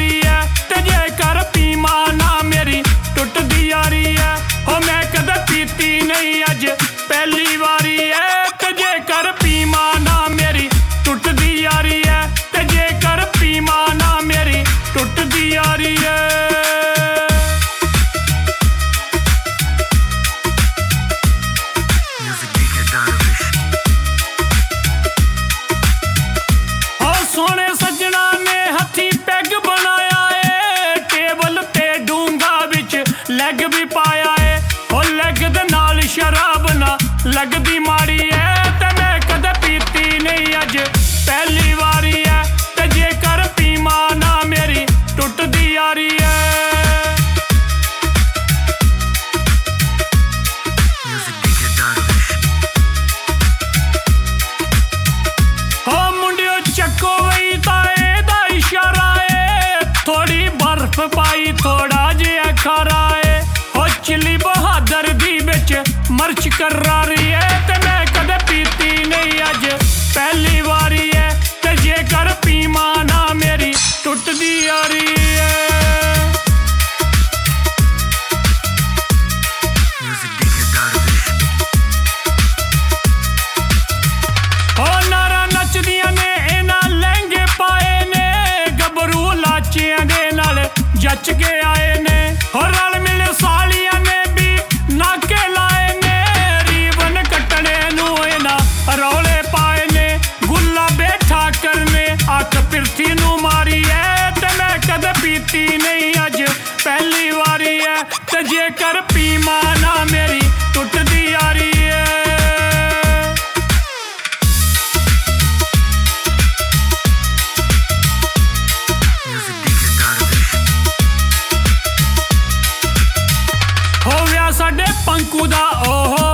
यारी है ते जेकर पीवा ना मेरी टुटदी यारी है। हो मैं कदे पीती नहीं अज पहली वारी है ते जेकर पीवा ना मेरी टुटदी यारी है ते जेकर पीवा ना मेरी टुटदी यारी है। सोने सजना ने हथी पैग बनाया है टेबल ते डूंगा बिच लैग भी पाया है। ओ लैग दे नाल शराब ना लगदी माड़ी है ते मैं कदे पीती नहीं अज पहली वारी है ते जेकर पीवा ना मेरी टुटदी यारी है। चक्को वही ताए दा इशारा है थोड़ी बर्फ पाई थोड़ा जिहा खारा है। हो चिली बहादुर दी बिच मर्च कर रही है ते मैं कदे पीती नहीं अज पहली वारी है ते जेकर पीवा ना मेरी टुटदी यारी है। हो नारा नचदियां ने जच के आए ने हो रल मिले सालियां ने भी नाके लाए ने रीबन कटने नू इना रौले पाए ने गुल्ला बैठा करने अख पिरथी नू मारी है ते मैं कदे पीती नहीं अज पहली वारी है ते जेकर पीवा ना मेरी टुटदी यारी है। साडे पंकू दा ओहो